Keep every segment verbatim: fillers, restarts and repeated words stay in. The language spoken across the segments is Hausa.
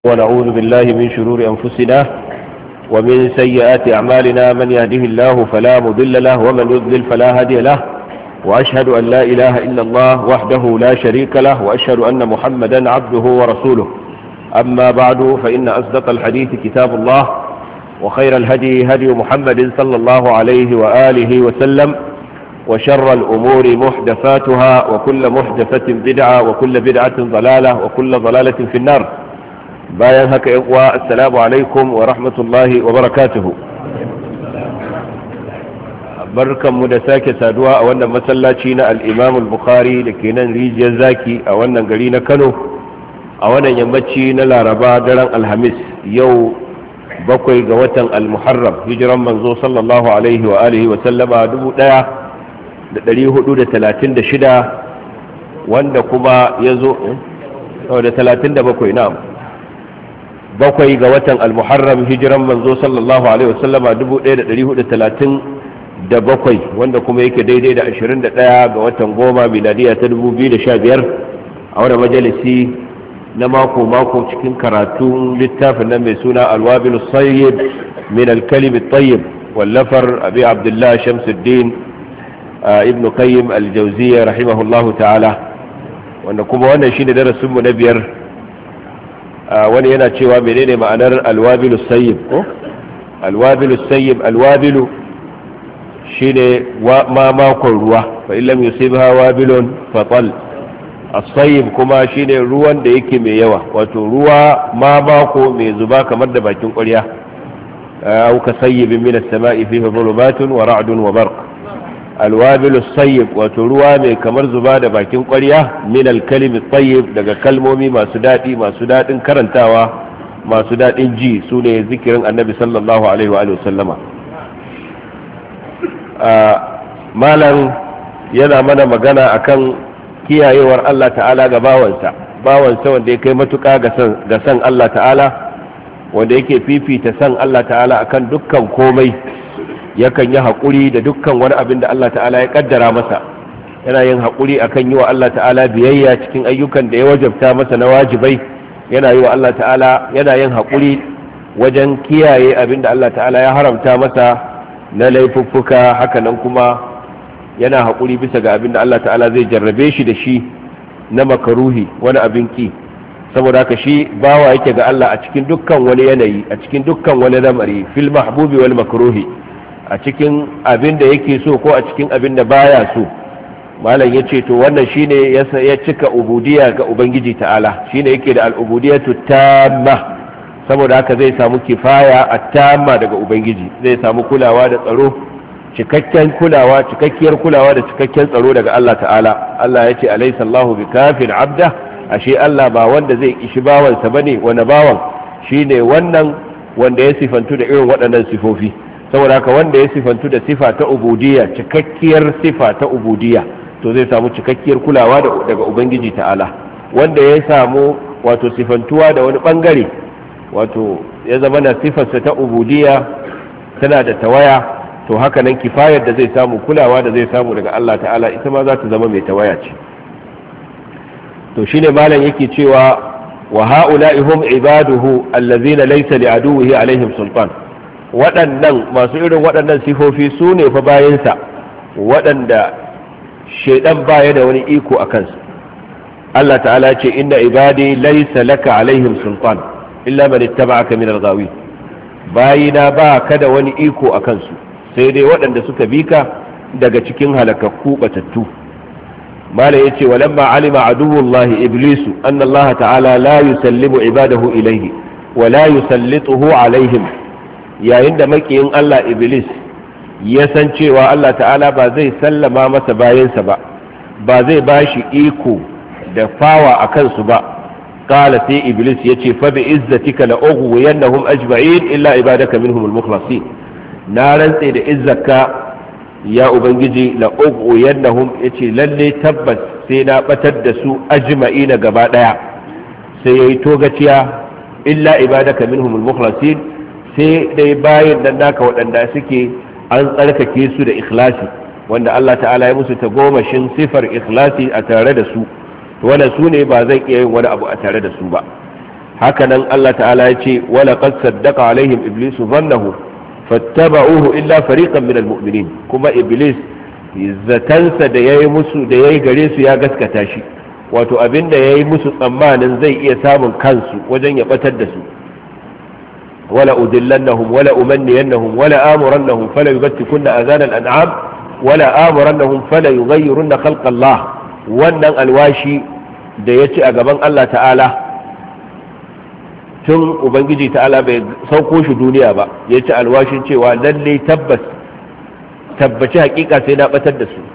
ونعوذ بالله من شرور أنفسنا ومن سيئات أعمالنا. من يهده الله فلا مضل له ومن يضلل فلا هادي له، وأشهد أن لا إله إلا الله وحده لا شريك له، وأشهد أن محمدا عبده ورسوله. أما بعد، فإن أصدق الحديث كتاب الله، وخير الهدي هدي محمد صلى الله عليه وآله وسلم، وشر الأمور محدثاتها، وكل محدثة بدعة، وكل بدعة ضلالة، وكل ضلالة في النار. bayan haka yan uwa, assalamu alaikum wa rahmatullahi wa barakatuhu. Barkanmu da sake saduwa a wannan masallaci na al-Imam al-Bukhari da ke nan rijiyar zaki a wannan gari na Kano, a wannan yammaci na Laraba daren Alhamis, yau bakwai ga watan al-Muharram, hijiran manzo sallallahu alaihi wa alihi wa sallama dubu ɗaya da ɗari hudu da talatin da shida, wanda kuma ya zo da talatin da bakwai na'am bakwai ga watan al-muharram, hijiran manzo sallallahu alaihi wasallama dubu ɗaya da ɗari hudu talatin da bakwai, wanda kuma yake daidai da ashirin da ɗaya ga watan goma miladiya ta dubu biyu da sha biyar, a wani majalisi na mako mako cikin karatun littafin nan mai suna alwabil sayyid min al-kalim at-tayyib, wallafar abi abdullah shamsuddin ibn qayyim al-jawziyya rahimahullahu ta'ala, wanda kuma wannan shine darasin mu na biyar. wani yana cewa menene ma'anar alwabilu sayyib ko alwabilu sayyib alwabilu shine ma makon ruwa, fa illam yusibha wabilun fatal. as-sayyib kuma shine ruwan da yake mai yawa, wato ruwa ma mako mai zuba kamar da bakin ƙwarya. au ka sayyibin min as-sama'i fihi dhulumatun wa ra'dun wa barq. alwabilu sayyib wato ruwa mai kamar zuba da bakin ƙwarya, min alkalimi tayyib, daga kalmomi masu daɗi, masu daɗin karantawa, masu daɗin ji, su ne zikirin annabi sallallahu alaihi wa sallama. malam yana mana magana akan kiyayewar Allah ta'ala ga bawansa bawansa wanda ya kai matuƙa ga san Allah ta'ala, wanda yake fifita san Allah ta'ala akan dukkan komai, yakan yi haƙuri da dukkan wani abin da Allah ta'ala ya ƙaddara masa, yana yin haƙuri akan yi wa Allah ta'ala biyayya cikin ayyukan da ya wajabta masa na wajibai, yana yi wa Allah ta'ala yana yin haƙuri wajen kiyaye abin da Allah ta'ala ya haramta masa na laifuffuka. Hakanan kuma yana haƙuri bisa ga abin da Allah ta'ala zai jarrabe shi da shi na makaruhi, wani abin ki. saboda haka shi bawa yake ga Allah a cikin dukkan wani yanayi, a cikin dukkan wani lamari, fil mahbubi wal makruhi, a cikin abin da yake so ko a cikin abin da baya so. malam ya ce to wannan shine ya cika ubudiyya ga ubangiji ta'ala, shine yake da al'ubudiyatu tamma. saboda haka zai samu kifaya at-tamma daga ubangiji, zai samu kulawa da tsaro, cikakken kulawa, cikakkiyar kulawa da cikakken tsaro daga Allah ta'ala. Allah ya ce alaysa Allahu bikafin abda, ashe Allah ba wanda zai ishi bawansa bane. wani bawan shine wannan wanda ya sifantu da irin waɗannan sifofi. saboda haka wanda ya sifantu da sifa ta ubudiyya, cikakkiyar sifa ta ubudiyya, to zai samu cikakkiyar kulawa daga ubangiji ta'ala. wanda ya samu wato sifantuwa da wani bangare, wato ya zama na sifarsa ta ubudiyya tana da tawaya, to haka nan kifayar da zai samu, kulawa da zai samu daga Allah ta'ala, ita ma za ta zama mai tawaya ce. to shine malam yake cewa wa ha'ula'i hum ibaduhu allazina laysa li'aduwwihi alaihim sultan. waɗannan masu irin waɗannan sifofi su ne fa bayansa waɗanda shaidan baya da wani iko a kansu. Allah ta'ala ce inna ibadi laysa laka alaihim sultan illa man ittaba'aka min al-ghawi. bayina ba ka da wani iko a kansu sai dai waɗanda suka bi ka daga cikin halakakku batattu. mala yace walamma alima aduwwullahi iblisu anna Allah ta'ala la yusallimu ibadahu ilayhi wa la yusallituhu alaihim. yayin da makiyin Allah Iblis ya san cewa Allah ta'ala ba zai sallama masa bayansa ba, ba zai ba shi iko da fawa a kansu ba, kala sai Iblis ya ce fa bi izzatika la ughwiyannahum ajma'in illa ibadaka minhum al-mukhlasin. na rantse da izzaka ya ubangiji, la ughwiyannahum, yace lalle tabbas sai na batar da su ajma'ina gaba daya. sai yayi togaciya illa ibadaka minhum al-mukhlasin, sai dai bayan nan naka waɗanda suke an tsarkake su da ikhlasi, wanda Allah ta'ala ya musu tagomashin sifar ikhlasi a tare da su, wannan su ne ba zan iya yin wani abu a tare da su ba. haka nan Allah ta'ala ya ce wala qad saddaqa alaihim iblisu dhannahu fattaba'uhu illa fariqan minal mu'minin, kuma iblis zatansa da yayi musu da yayi gare su ya gaskata shi, wato abinda yayi musu tsammanin zai iya samun kansu wajen ya batar da su. wala udillannahum wala umanniyannahum wala amurannahum fala yubtikunna azana al-an'am wala amurannahum fala yughayyirunna khalqa Allah. wannan alwashi da yace a gaban Allah ta'ala tun ubangiji ta'ala bai sauko shi duniya ba, yace alwashin cewa lalle tabbas tabbaci hakika sai na batar da su.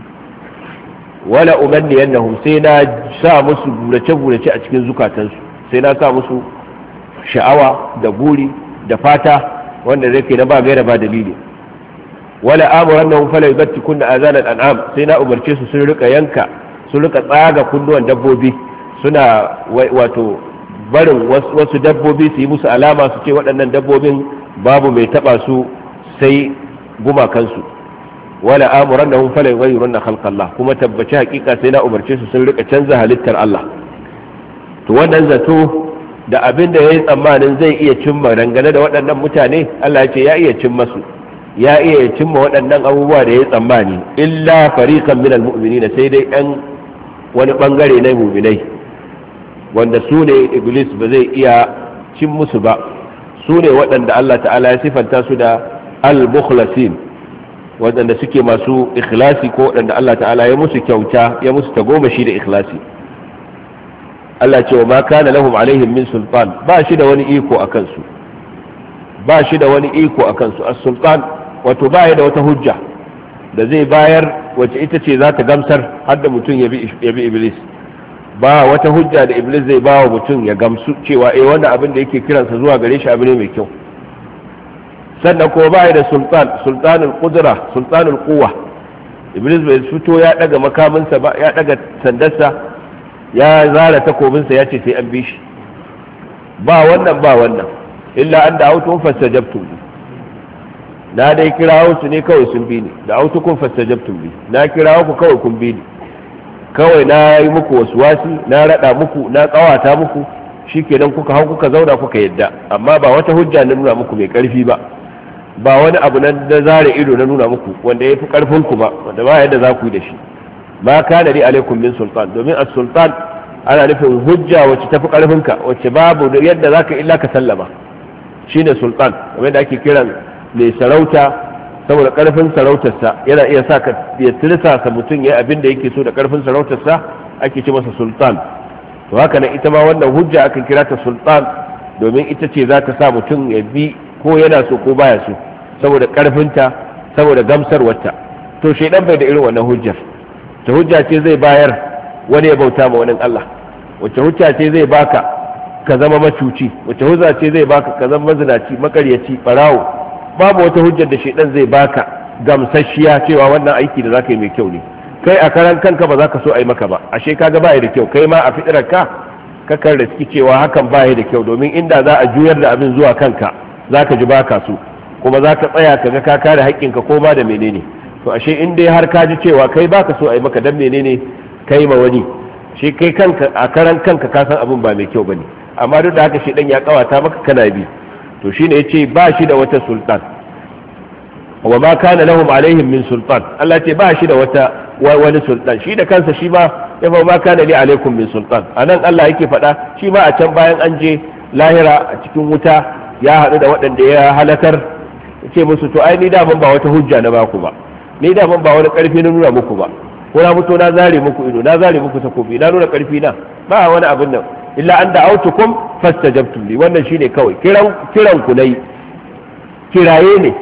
wala umanniyannahum sai na sa musu burace-burace a cikin zukatansu, sai na sa musu sha'awa da buri da fata wanda zai ke na ba gaira ba dalili. wala amurannahum fala yubtikunna azana al-an'am, sai na umarce su sun rika yanka sun rika tsaga kunnuwan dabbobi, suna wato barin wasu dabbobi su yi musu alama su ce waɗannan dabbobin babu mai taba su sai gumakansu. wala amurannahum fala yughayyirunna khalqa Allah, kuma tabbaci hakika sai na umarce su sun rika canza halittar Allah. to wannan zato da abin da yayi tsammanin zai iya cimma dangane da waɗannan mutane, Allah ya ce ya iya cimma su, ya iya cimma waɗannan abubuwa da yayi tsammani, illa fariqan minal mu'minin, sai dai ɗan wani bangare na mu'minai wanda su ne iblis ba zai iya cin musu ba. su ne waɗanda Allah ta'ala ya sifanta su da al-mukhlasin, waɗanda suke masu ikhlasi, ko waɗanda Allah ta'ala ya musu kyauta ya musu tagomashi da ikhlasi. Allah ce wa ma kana lahum alaihim min sultan, ba shi da wani iko a kansu, ba shi da wani iko a kansu. as-sultan wato ba ya da wata hujja da zai bayar wacce ita ce za ta gamsar har da mutum ya bi iblis. ba wata hujja da iblis zai ba wa mutum ya gamsu cewa eh wannan abin da yake kiransa zuwa gare shi abu ne mai kyau. sannan kuma ba da sultan, sultanul qudra, sultanul quwwa. iblis bai fito ya daga makaminsa ba, ya daga sandarsa ya zara takobinsa ya ce sai an bi shi. ba wannan ba wannan, illa an da autun fastajabtum bi, na dai kirawo su ne kawai sun bi ni, da autukun fastajabtum bi, na kirawo ku kawai kun bi ni, kawai na yi muku waswasi, na rada muku, na tsawata muku, shikenan kuka hau kuka zauna kuka yadda. amma ba wata hujja na nuna muku mai karfi ba, ba wani abu na zare ido na nuna muku wanda ya fi karfin ku ba, wanda ba yadda za ku yi da shi. ma kana li alaikum min sultan, domin as-sultan ana nufin hujja wacce tafi karfin ka, wacce babu yadda zaka illa ka sallama, shine sultan. kamar da ake kiran mai sarauta saboda karfin sarautarsa yana iya sa ka ya tirsa sa mutum yayi abin da yake so da karfin sarautarsa, ake ce masa sultan. to haka nan ita ma wannan hujja akan kira ta sultan, domin ita ce za ta sa mutum ya bi ko yana so ko baya so, saboda karfinta, saboda gamsarwarta. to shedan bai da irin wannan hujjar. ta hujja ce zai bayar wani ya bauta ma wani Allah, wacce hujja ce zai baka ka zama macuci, wacce hujja ce zai baka ka zama mazinaci, makaryaci, barawo. babu wata hujjar da shedan zai baka gamsasshiya cewa wannan aiki da zaka yi mai kyau ne. kai a karan kanka ba za ka so a yi maka ba, ashe kaga ba ya da kyau. kai ma a fitirarka kakan riski cewa hakan ba ya da kyau, domin inda za a juyar da abin zuwa kanka za ka ji baka so, kuma za ka tsaya ka ga ka kare haƙƙinka ko ma da menene. to ashe in dai har ka ji cewa kai baka so a yi maka, dan menene kai ma wani? shi kai kanka a karan kanka ka san abin ba mai kyau bane, amma duk da haka shi dan ya kawata maka kana bi. to shine yace ba shi da wata sultan, wa ma kana lahum alaihim min sultan. Allah ce ba shi da wata wani sultan, shi da kansa shi ma ya fa ma kana li alaikum min sultan. anan Allah yake faɗa, shi ma a can bayan an je lahira a cikin wuta ya haɗu da waɗanda ya halakar, ce musu to ai ni da ban ba wata hujja na baku ba, ni da ban ba wani ƙarfi na nuna muku ba, ko na fito na zare muku ido, na zare muku takobi, na nuna ƙarfi na, ba wani abin nan, illa an da autukum fastajabtum li. wannan shine kawai kiran kiran ku nayi, kiraye ne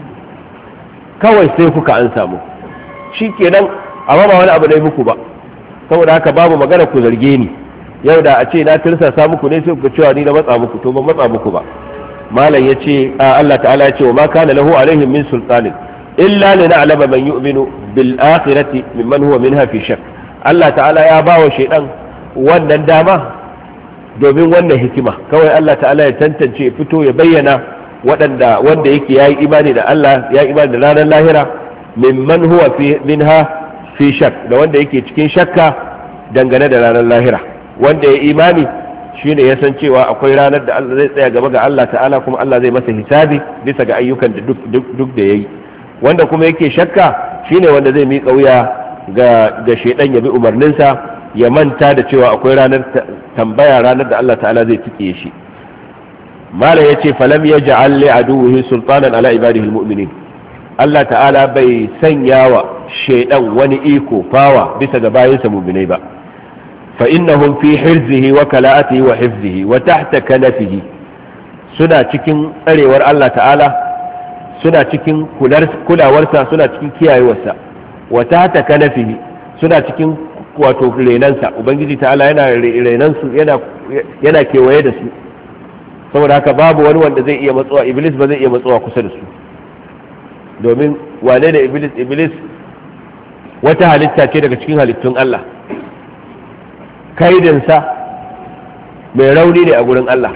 kawai sai kuka an samu, shikenan. amma ba wani abu ne muku ba, saboda haka babu magana ku zarge ni. yau da a ce na tirsasa muku ne sai ku cewa ni na matsa muku, to ban matsa muku ba. malam yace Allah ta'ala yace wa ma kana lahu alaihim min sultanin illa lina'lama man yu'minu bil akhirati mimman huwa minha fi shakk. Allah ta'ala ya bawa shaydan wannan dama domin wannan hikima, kawai Allah ta'ala ya tantance, fito ya bayyana waɗanda wanda yake yayi imani da Allah, yayi imani da ranar lahira, mimman huwa fi minha fi shak, da wanda yake cikin shakka dangane da ranar lahira. wanda ya imani shine ya san cewa akwai ranar da Allah zai tsaya gaba ga Allah ta'ala kuma Allah zai masa hisabi bisa ga ayyukan da duk duk da yayi. Wanda kuma yake shakka shine wanda zai miƙa wuya ga ga shedan ya bi umarninsa, ya manta da cewa akwai ranar tambaya, ranar da Allah ta'ala zai tike shi. mala yace falam yaj'al li aduwwihi sultanan ala ibadihi almu'minin, Allah ta'ala bai sanya wa shedan wani iko fawa bisa ga bayinsa mu'minai ba. fa innahum fi hirzihi wa kala'atihi wa hifzihi wa tahta kanafihi, suna cikin tsarewar Allah ta'ala, suna cikin kulawarsa, suna cikin kiyayewarsa. wa tahta kanafihi, suna cikin wato renansa. Ubangiji ta'ala yana renansu, yana yana kewaye da su, saboda haka babu wani wanda zai iya matsuwa, iblis ba zai iya matsuwa kusa da su. domin wane da iblis iblis wata halitta ce daga cikin halittun Allah, kaidinsa mai rauni ne a gurin Allah.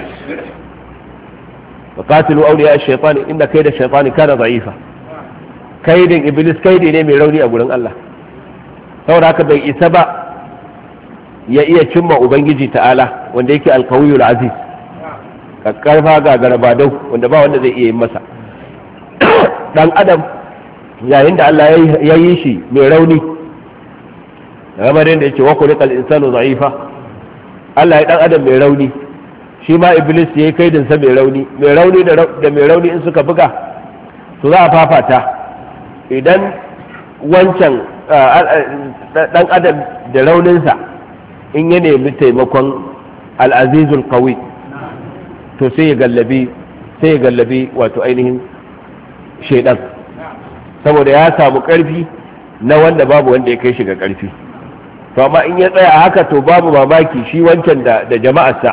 wa qatilu awliya ash-shaytan inna kayda ash-shaytan kana da'ifa. kaidin iblis kaidi ne mai rauni a gurin Allah, saboda haka bai isa ba ya iya cimma ubangiji ta'ala wanda yake alqawiyul aziz, kakkarfa ga garabadau wanda ba wanda zai iya yin masa. dan adam yayin da Allah ya yi shi mai rauni, ramarin da yake wa kulikal insanu da'ifa, Allah ya dan adam mai rauni, shi ma iblis yayi kaidin sa mai rauni. mai rauni da mai rauni in suka buga to za a fafata. idan wancan dan adam da rauninsa in ya nemi taimakon al-azizul qawi to sai ya gallabi sai ya gallabi wato ainihin shaidan, saboda ya samu karfi na wanda babu wanda ya kai shi ga karfi. to amma in ya tsaya haka to babu mamaki shi wancan da da jama'arsa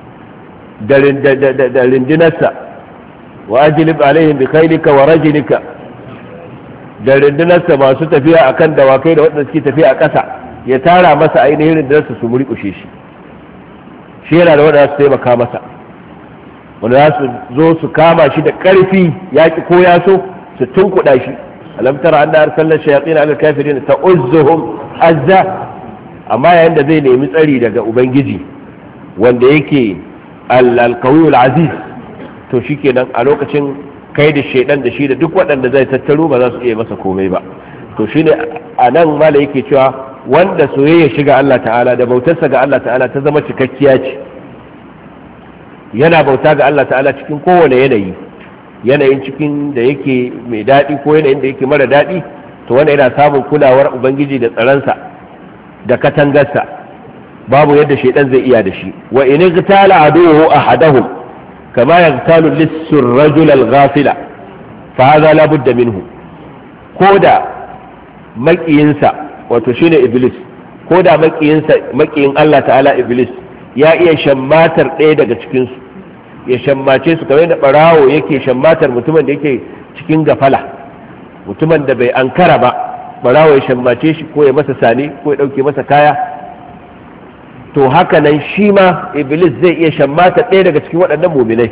da rindinarsa, wa ajlib alaihim bi khaylika wa rajlika, da rindinarsa masu tafiya akan dawakai da waɗanda suke tafiya a ƙasa, ya tara masa ainihin rindinarsa su murƙushe shi. shi yana da waɗanda su taimaka masa, wanda za su zo su kama shi da ƙarfi, yaƙi ko ya so su tunkuɗa shi. alam tara anna arsalna shayatin ala kafirin ta'uzzuhum azza. amma yayin da zai nemi tsari daga ubangiji wanda yake al-qawiyul aziz, to shikenan a lokacin kai da shedan da shi da duk waɗanda zai tattaro ba za su iya masa komai ba. to shine anan mala yake cewa wanda soyayya shiga Allah ta'ala da bautarsa ga Allah ta'ala ta zama cikakkiya ce, yana bauta ga Allah ta'ala cikin kowane yanayi, yanayin cikin da yake mai daɗi ko yanayin da yake mara daɗi, to wanda yana samun kulawar ubangiji da tsaronsa da katangarsa, babu yadda shaidan zai iya da shi. wa in igtala aduhu ahadahum kama yaghtalu lissu ar-rajul al-ghafila fa hadha la budda minhu. koda makiyinsa wato shine iblis, koda makiyinsa makiyin Allah ta'ala iblis ya iya shammatar ɗaya daga cikinsu, ya shammace su kamar yadda ɓarawo yake shammatar mutumin da yake cikin gafala, mutumin da bai ankara ba, ɓarawo ya shammace shi ko ya masa sane ko ya ɗauke masa kaya. to haka nan shi ma iblis zai iya shammatar ɗaya daga cikin waɗannan muminai,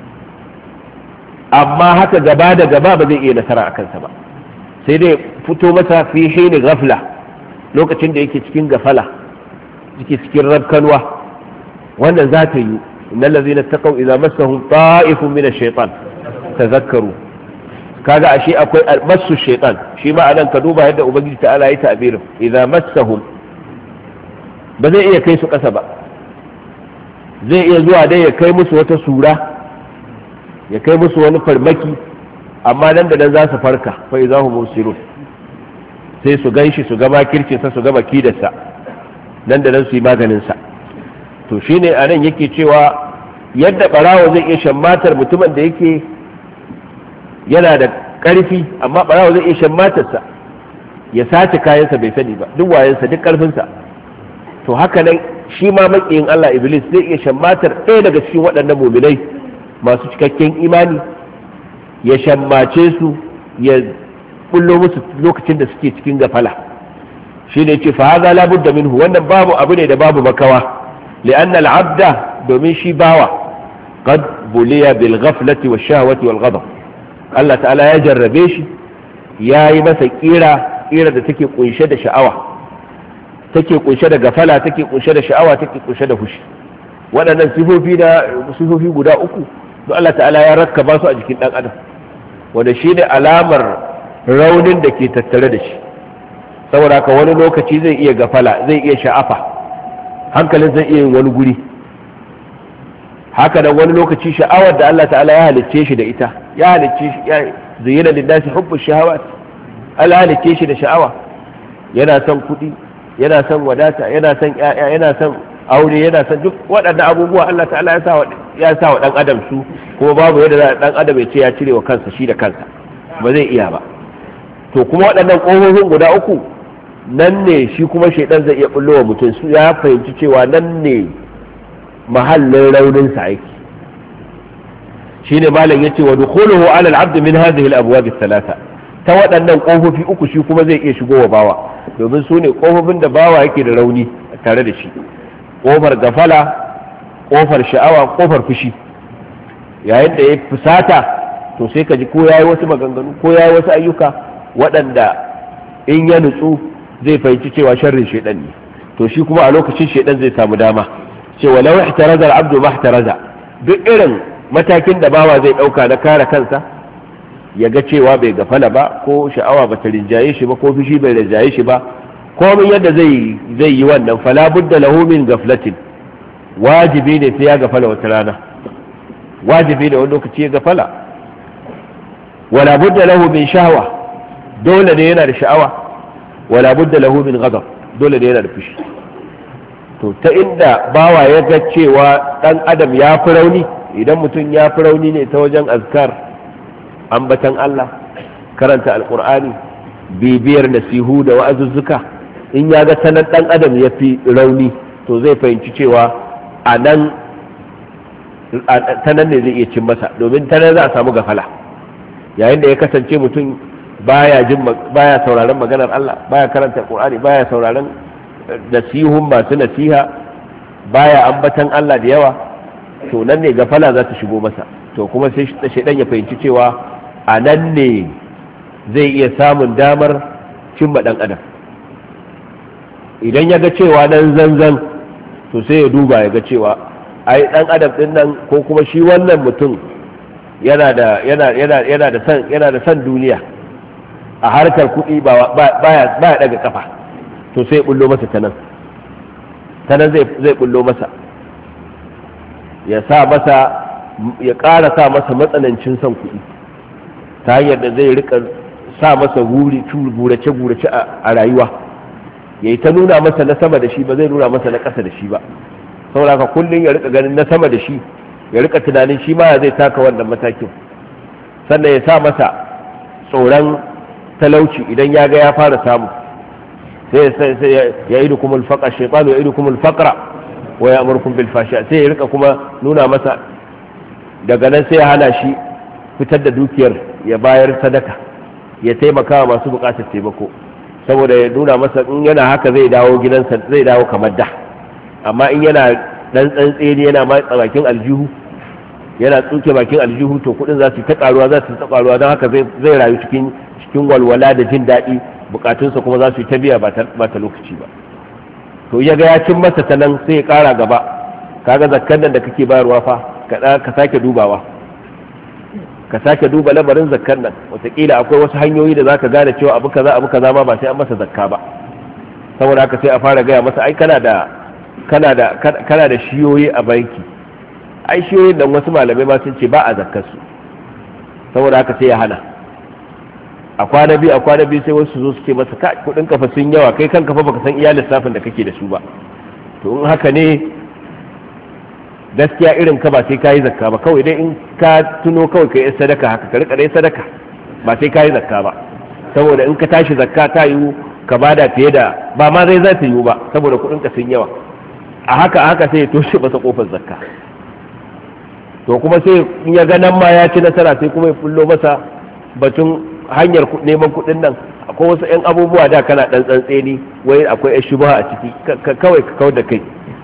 amma haka gaba da gaba ba zai iya nasara a kansa ba, sai dai fito masa fi hini gafla, lokacin da yake cikin gafala, yake cikin rabkanwa. wannan za ta yi innal ladzina taqaw idza massahum ta'ifun min ash-shaytan tadhakkaru. kaga ashe akwai masu shaytan, shi ma anan ka duba yadda ubangiji ta'ala ya ta'birin idza massahum, ba zai iya kai su kasa ba, zai iya zuwa dai ya kai musu wata sura, ya kai musu wani farmaki, amma nan da nan za su farka fa idza hum musirun, sai su ganshi su ga makircinsa su ga makidarsa, nan da nan su yi maganinsa. to shine a nan yake cewa yadda barawo zai iya shammatar mutumin da yake yana da ƙarfi, amma barawo zai iya shammatarsa ya sace kayansa bai sani ba, duk wayansa duk ƙarfinsa. to haka nan shi ma maƙiyin Allah iblis zai iya shammatar ɗaya daga cikin waɗannan muminai masu cikakken imani, ya shammace su, ya kullo musu lokacin da suke cikin gafala. shi ne ce fa haza la budda minhu, wannan babu abu ne da babu makawa. لأن العبد domin shi bawa قد بلي بالغفلة والشهوة والغضب, Allah ta'ala ya jarrabe shi, ya yi masa kira kira da take kunshe da sha'awa, take kunshe da gafala, take kunshe da sha'awa, take kunshe da fushi. waɗannan sifofi da sifofi guda uku don Allah ta'ala ya rakkaba su a jikin ɗan adam wanda shi ne alamar raunin da ke tattare da shi. Saboda haka wani lokaci zai iya gafala, zai iya sha'afa, hankalin zai iya yin wani guri. Haka nan wani lokaci sha'awar da Allah ta'ala ya halicce shi da ita, ya halicce shi ya zayyana linnasi hubbu shahawat, Allah halicce shi da sha'awa, yana son kuɗi, yana son wadata, yana son ƴaƴa, yana son aure, yana son duk waɗannan abubuwa Allah ta'ala ya sa wa ya sa wa dan adam su, kuma babu yadda dan adam ya ce ya cire wa kansa shi da kansa, ba zai iya ba. To kuma waɗannan ƙofofin guda uku nan ne shi kuma shaidan zai iya bullo wa mutum, su ya fahimci cewa nan ne mahallin raunin sa yake. shine malam yace wa dukhuluhu ala al-abd min hadhihi al-abwab ath-thalatha, ta waɗannan ƙofofi uku shi kuma zai iya shigowa bawa, domin su ne ƙofofin da bawa yake da rauni tare da shi. Ƙofar gafala, ƙofar sha'awa, ƙofar fushi. Yayin da ya fusata to sai ka ji ko yayi wasu maganganu ko yayi wasu ayyuka waɗanda in ya nutsu zai fahimci cewa sharrin shaidan ne, to shi kuma a lokacin shaidan zai samu dama cewa law ihtaraza al-abdu ma ihtaraza, duk irin matakin da bawa zai dauka na kare kansa ya ga cewa bai gafala ba, ko sha'awa ba ta rinjaye shi ba, ko fushi bai rinjaye shi ba, komai yadda zai zai yi wannan fala budda lahu min gaflatin, wajibi ne sai ya gafala wata rana, wajibi ne wani lokaci ya gafala. wala budda lahu min shahwa, dole ne yana da sha'awa. wala budda lahu min ghadab, dole ne yana da fushi. to ta inda bawa ya ga cewa dan adam ya fi rauni, idan mutum ya fi rauni ne ta wajen azkar, ambatan Allah, karanta alqur'ani, bibiyar nasihu da wa'azuzzuka, in ya ga sanan dan adam ya fi rauni to zai fahimci cewa a nan ta nan ne zai iya cin masa, domin ta nan za a samu gafala. Yayin da ya kasance mutum baya jin baya sauraron maganar Allah, baya karanta Qur'ani, baya sauraron nasihun masu nasiha, baya ambatan Allah da yawa, to nan ne gafala za ta shigo masa. To kuma sai shaidan ya fahimci cewa a nan ne zai iya samun damar cimma dan adam. Idan ya ga cewa nan zanzan, to sai ya duba ya ga cewa ai dan adam din nan ko kuma shi wannan mutum yana da yana yana yana da san yana da san duniya, a harkar kuɗi ba baya baya daga kafa, to sai ya bullo masa tanan tanan zai zai bullo masa, ya sa masa ya ƙara sa masa matsanancin son kuɗi ta hanyar da zai rika sa masa guri gurace gurace a rayuwa, yayi ta nuna masa na sama da shi, ba zai nuna masa na ƙasa da shi ba. saboda ka kullum ya rika ganin na sama da shi, ya rika tunanin shi ma zai taka wannan matakin. Sannan ya sa masa tsoron talauci idan ya ga ya fara samu, sai ya idu kuma alfaqa shaytanu ya idu kuma alfaqra wa ya'murukum bil fahsha, sai ya rika kuma nuna masa, daga nan sai ya hana shi fitar da dukiyar ya bayar sadaka, ya taimaka wa masu bukatar taimako, saboda ya nuna masa in yana haka zai dawo gidansa, zai dawo kamar da. Amma in yana dan tsantseni yana matsa bakin aljihu, yana tsuke bakin aljihu, to kudin za su ta karuwa za su ta karuwa, don haka zai rayu cikin cikin walwala da jin daɗi, bukatunsa kuma za su yi ta biya ba ta lokaci ba. to ya ga ya cin masa ta nan sai ya kara gaba, kaga zakkan nan da kake bayarwa fa ka sake dubawa, ka sake duba lamarin zakkan nan, wataƙila akwai wasu hanyoyi da zaka gane cewa abu kaza abu kaza ma ba sai an masa zakka ba. saboda haka sai a fara gaya masa ai kana da kana da kana da shiyoyi a banki, ai shiyoyin nan wasu malamai ma sun ce ba a zakkar su, saboda haka sai ya hana. a kwana biyu a kwana biyu sai wasu zo su ce masa ka kudin kafa sun yawa, kai kanka fa baka san iya lissafin da kake da su ba. to in haka ne gaskiya irin ka ba sai kayi zakka ba, kawai dai in ka tuno kawai kai sadaka haka ka rika dai sadaka, ba sai kayi zakka ba, saboda in ka tashi zakka ta yiwu ka bada fiye da ba ma zai za ta yiwu ba, saboda kudin ka sun yawa. a haka a haka sai ya toshe masa kofar zakka. to kuma sai in ya ga nan ma ya ci nasara, sai kuma ya fullo masa batun hanyar neman kudin nan. akwai wasu 'yan abubuwa da kana dan tsantseni, wai akwai 'yan shubha a ciki, kawai ka kau da kai,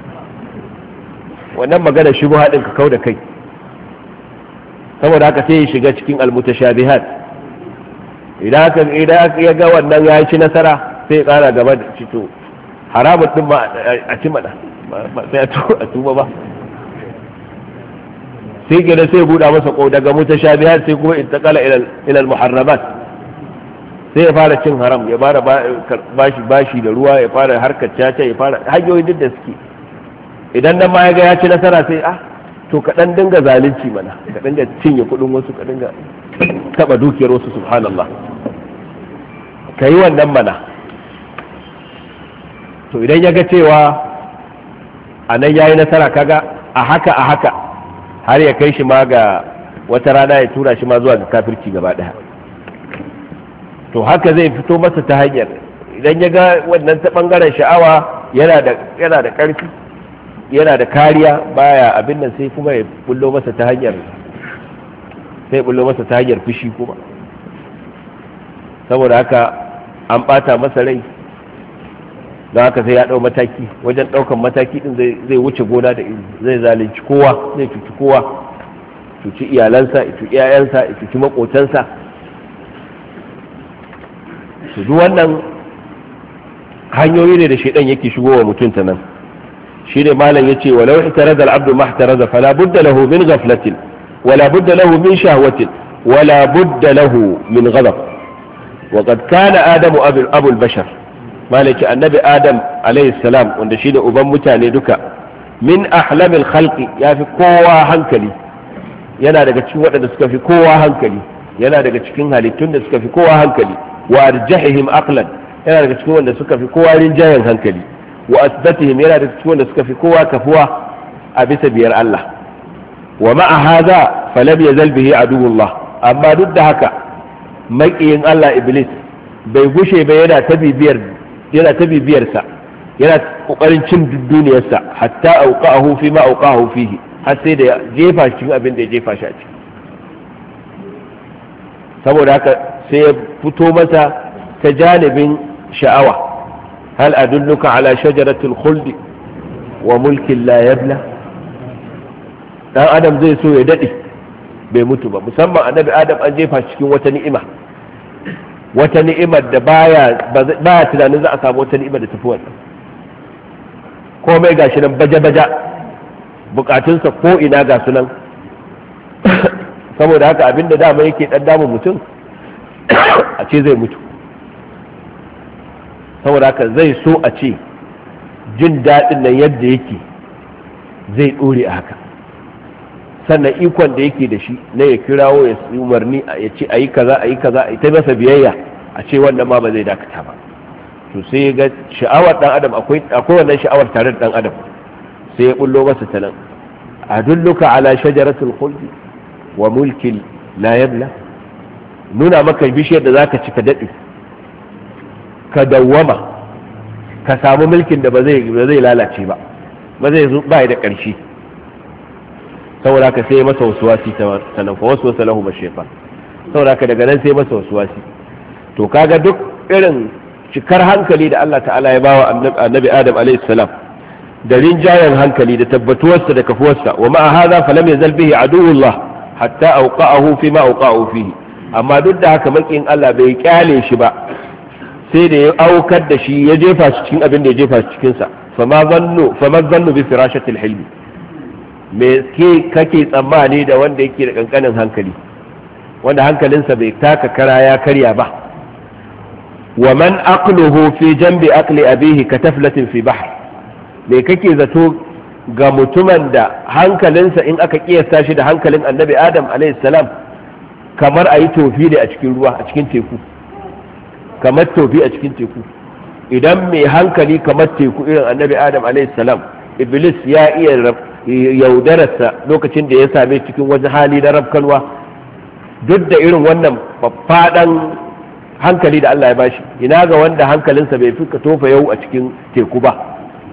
wannan magana shubha din ka kau da kai. saboda haka sai ya shiga cikin almutashabihat, idan aka idan ya ga wannan ya ci nasara sai ya kara gaba da cito haramun din ma a ci mana, ba sai a tuba ba, sai kenan sai buɗa masa ko daga mutashabihat sai kuma intaqala ila ila al-muharramat, sai ya fara cin haram, ya fara bashi bashi da ruwa, ya fara harkar caca, ya fara hanyoyin duk da suke. Idan nan ma ya ga ya ci nasara sai ah to ka dan dinga zalunci mana, ka dinga cinye kudin wasu, ka dinga taba dukiyar wasu, subhanallah, kai wannan mana. To idan ya ga cewa a nan yayi nasara, kaga a haka a haka har ya kai shi ma ga wata rana ya tura shi ma zuwa ga kafirci gaba daya. To haka zai fito masa ta hanyar, idan ya ga wannan ta bangaren sha'awa yana da yana da karfi, yana da kariya, baya abin nan, sai kuma ya bullo masa ta hanyar sai bullo masa ta hanyar fushi kuma. Saboda haka an bata masa rai, don haka sai ya dau mataki. Wajen daukan mataki din zai wuce gona da iri, zai zalunci kowa, zai cuci kowa, cuci iyalansa, cuci iyayensa, cuci makotansa. su duk wannan hanyoyi ne da shaidan yake shigowa mutum ta nan. shi ne malam yace walau ihtaraza al-abdu mahtaraza fala budda lahu min ghaflatin wala budda lahu min shahwatin wala budda lahu min ghadab. wa qad kana adamu abul abul bashar, malaki annabi adam alayhi salam, wanda shi da uban mutane duka, min ahlamil khalqi, yafi kowa hankali, yana daga cikin waɗanda suka fi kowa hankali, yana daga cikin halittun da suka fi kowa hankali, wa arjahihim aqlan, yana daga cikin wanda suka fi kowa rinjayen hankali, wa asbatihim, yana daga cikin wanda suka fi kowa kafuwa a bisa biyar Allah. wa ma'a hadha falam yazal bihi aduwwullah, amma duk da haka maƙiyin Allah iblis bai gushe ba yana ta bibiyar yana ta bibiyar sa, yana kokarin cin duniyarsa, hatta auqa'ahu fi ma auqa'ahu fihi, har sai da jefa shi cikin abin da ya jefa shi a ciki. saboda haka sai ya fito masa ta janibin sha'awa. hal adulluka ala shajaratul khuldi wa mulkin la yabla. dan adam zai so ya dade bai mutu ba, musamman annabi adam an jefa cikin wata ni'ima, wata ni'imar da baya baya tunanin za a samu wata ni'imar da tafi wannan. komai gashi nan baja-baja, bukatunsa ko ina ga sunan. saboda haka abinda dama yake dan damun mutum a ce zai mutu, saboda haka zai so a ce jin daɗin nan yadda yake zai ɗore a haka. sannan ikon da yake da shi na ya kirawo ya umarni ya ce a yi kaza a yi kaza a yi ta masa biyayya, a ce wannan ma ba zai dakata ba. to sai ga sha'awar dan adam, akwai wannan sha'awar tare da dan adam, sai ya bullo masa ta nan. adulluka ala shajaratul khuldi wa mulkin la yabla, nuna maka bishiyar da zaka ci ka dade ka dawwama, ka samu mulkin da ba zai ba zai lalace ba, ba zai zo ba da ƙarshe. saboda ka sai masa waswasi ta sanan fa waswasa lahu mashaytan, saboda ka daga nan sai masa waswasi. to kaga duk irin cikar hankali da Allah ta'ala ya bawa annabi Adam alayhi salam, da rinjayen hankali da tabbatuwarsa da kafuwarsa. wa ma'a hadha falam yazal bihi aduwwullah hatta awqa'ahu fi ma awqa'ahu fihi, amma duk da haka makin Allah bai kyale shi ba, sai da ya aukar da shi, ya jefa shi cikin abin da ya jefa shi cikin sa. fama zannu fama zannu bi firashatil hilmi, me ke kake tsammani da wanda yake da kankanin hankali, wanda hankalinsa bai taka kara ya karya ba. wa man aqluhu fi janbi aqli abihi ka taflatin fi bahr, me kake zato ga mutumin da hankalinsa in aka kiyasta shi da hankalin annabi Adam alayhi salam kamar ayi tofi da a cikin ruwa, a cikin teku, kamar tofi a cikin teku. idan mai hankali kamar teku irin annabi Adam alayhi salam, iblis ya iya yaudararsa lokacin da ya same cikin wani hali na rafkalwa, duk da irin wannan faffaɗan hankali da Allah ya bashi, ina ga wanda hankalinsa bai fi ka tofa yau a cikin teku ba.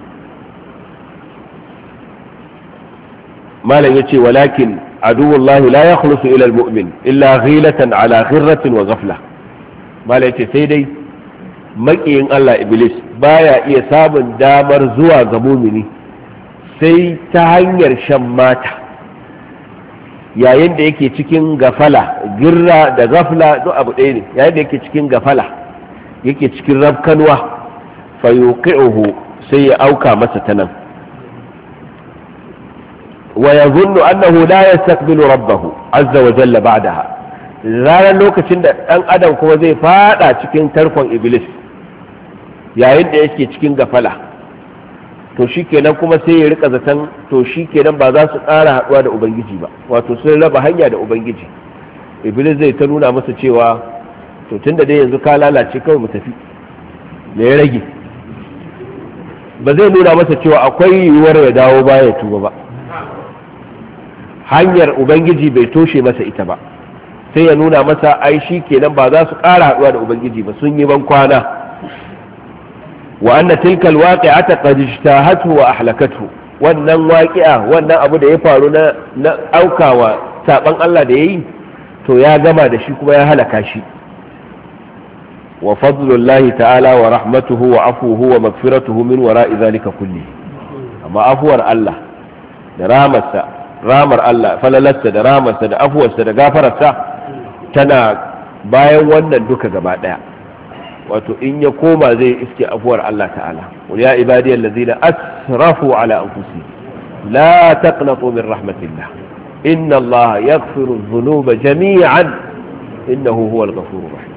malam yace walakin aduwullahi la yakhlusu ila almu'min illa ghilatan ala ghirratin wa ghafla. malam yace sai dai makiyin Allah iblis baya iya samun damar zuwa ga mumini sai ta hanyar shan mata, yayin da yake cikin gafala. girra da gafla duk abu ɗaya ne. yayin da yake cikin gafala, yake cikin rafkanwa, fa yuqi'uhu, sai ya auka masa ta nan. wa yadhunnu annahu la yastaqbilu rabbahu azza wa jalla ba'daha. ranar lokacin da dan adam kuma zai fada cikin tarkon iblis yayin da yake cikin gafala, to shikenan kuma sai ya rika zaton to shikenan ba za su ƙara haɗuwa da ubangiji ba, wato sun raba hanya da ubangiji. iblis zai ta nuna masa cewa to tunda dai yanzu ka lalace kawai mu tafi, me ya rage? ba zai nuna masa cewa akwai yiwuwar ya dawo baya ya tuba ba, hanyar ubangiji bai toshe masa ita ba, sai ya nuna masa ai shi kenan ba za su ƙara haɗuwa da ubangiji ba, sun yi ban kwana. wa anna tilkal waqi'ata qad ijtahatu wa ahlakatu, wannan waqi'a wannan abu da ya faru na na aukawa saban Allah da yayi to ya gama da shi kuma ya halaka shi. wa fadlullahi ta'ala wa rahmatuhu wa afuhu wa maghfiratuhu min wara'i zalika kulli, amma afuwar Allah da ramarsa ramar Allah falalarsa da ramarsa da afuwarsa da gafararsa tana bayan wannan duka gaba daya. wato in ya koma zai iske afuwar Allah ta'ala. qul ya ibadiyal ladzina asrafu ala anfusihim la taqnatu min rahmatillah inna Allah yaghfiru dhunuba jami'an innahu huwal ghafurur rahim.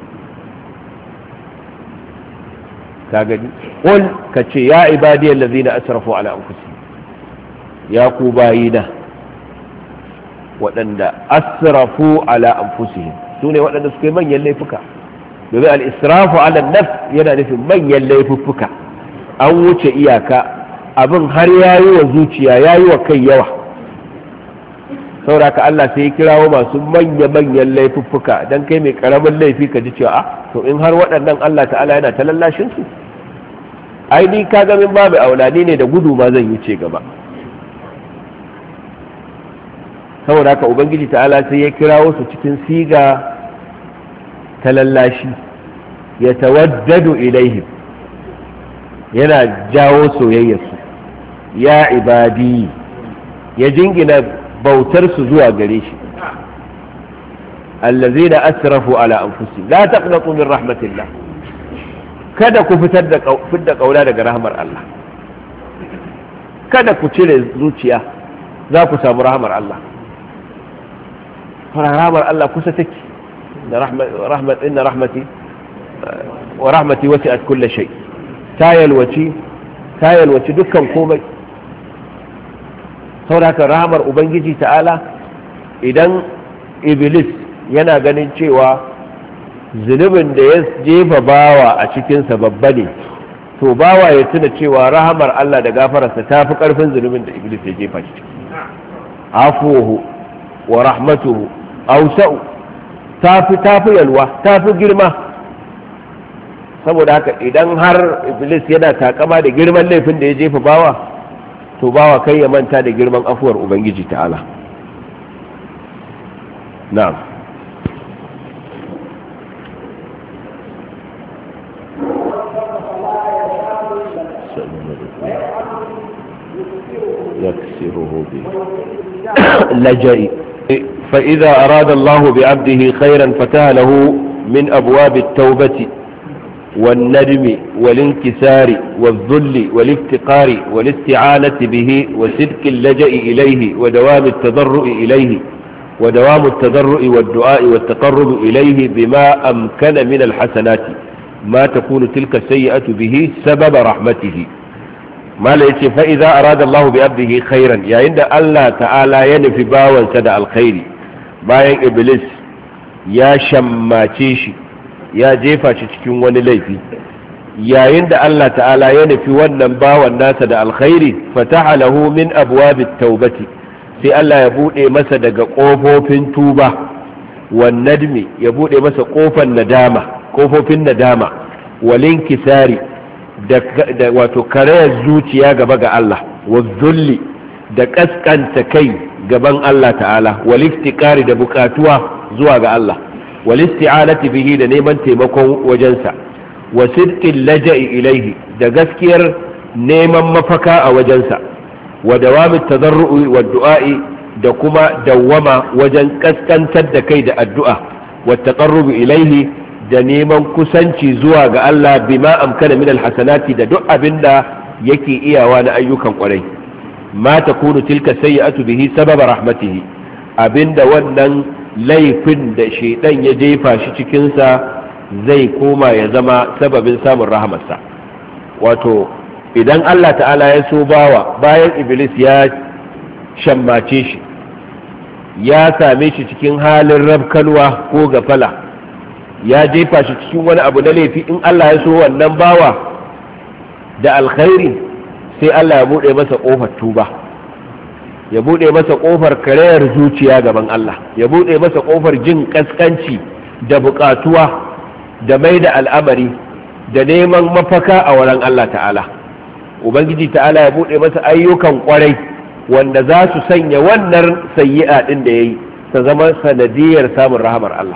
ka gani qul kace ya ibadiyal ladzina asrafu ala anfusihim, ya ku bayina waɗanda asrafu ala anfusihim, sune waɗanda suka yi manyan laifuka. domin al-israfu ala nafs yana nufin manyan laifuffuka, an wuce iyaka, abin har yayi wa zuciya yayi wa kai yawa. saboda Allah sai ya kirawo masu manya-manyan laifuffuka dan kai mai karamin laifi ka ji cewa to in har waɗannan Allah ta'ala yana ta lallashin su, ai ni kaga min babu aulani ne da gudu ma zan yi ce gaba. saboda haka ubangiji ta'ala sai ya kirawo su cikin siga ta lallashi, ya tawaddadu ilaihim, yana jawo soyayyarsu. ya ibadi, ya jingina bautar su zuwa gare shi. allazina asrafu ala anfusihim la taqnatu min rahmatillah, kada ku fitar da fitar kauna daga rahmar Allah, kada ku cire zuciya, za ku samu rahmar Allah. rahmar Allah kusa take da rahmat inna rahmati wa rahmati wasi'at kulli shay, tayal wati tayal wati dukkan komai. saboda rahmar ubangiji ta'ala, idan iblis yana ganin cewa zunubin da ya jefa bawa a cikinsa babba ne, to bawa ya tuna cewa rahamar Allah da gafararsa ta fi karfin zunubin da iblis ya jefa shi ciki. afuhu wa rahmatuhu awsa'u, tafi tafi yalwa, tafi girma. saboda haka idan har iblis yana takama da girman laifin da ya jefa bawa, to bawa kai ya manta da girman afuwar ubangiji ta'ala. na'am. yaksiruhu bi laja'i فإذا أراد الله بعبده خيرا فتح له من أبواب التوبة والندم والانكسار والذل والافتقار والاستعانة به وصدق اللجأ إليه ودوام التضرع إليه ودوام التضرع والدعاء والتقرب إليه بما أمكن من الحسنات ما تكون تلك السيئة به سبب رحمته. ما ليس فإذا أراد الله بعبده خيرا، يعني عند الله تعالى ينفي باوا سدى الخير bayan iblis ya shammace shi ya jefa shi cikin wani laifi, yayin da Allah ta'ala ya nufi wannan bawan nasa da alkhairi, fataha lahu min abwabit taubati, sai Allah ya bude masa daga kofofin tuba, wan nadmi ya bude masa kofar nadama kofofin nadama, walin kisari da, da wato karayar zuciya gaba ga Allah, wa zulli da kaskanta kai gaban Allah ta'ala, wal iftikari da bukatuwa zuwa ga Allah, wal isti'anati bihi da neman taimakon wajensa, wa sidqil laja'i ilaihi da gaskiyar neman mafaka a wajensa, wa dawamit tadarru'i wa du'a'i da kuma dawwama wajen kaskantar da kai da addu'a, wa taqarrubi ilaihi da neman kusanci zuwa ga Allah bima amkana min alhasanati da duk abinda yake iyawa na ayyukan kwarai. ma takunu tilka sayyi'atu bihi sababa rahmatihi abinda wannan laifin da shaidan ya jefa shi cikinsa zai koma ya zama sababin samun rahamarsa. Wato idan Allah ta'ala ya so bawa bayan iblis ya shammace shi ya same shi cikin halin rabkalwa ko gafala ya jefa shi cikin wani abu na laifi, in Allah ya so wannan bawa da alkhairi sai Allah ya bude masa kofar tuba, ya bude masa kofar karayar zuciya gaban Allah, ya bude masa kofar jin kaskanci da bukatuwa da mai da al'amari da neman mafaka a wurin Allah ta'ala. Ubangiji ta'ala ya bude masa ayyukan kwarai wanda za su sanya wannan sayyi'a din da yayi ta zama sanadiyar samun rahamar Allah.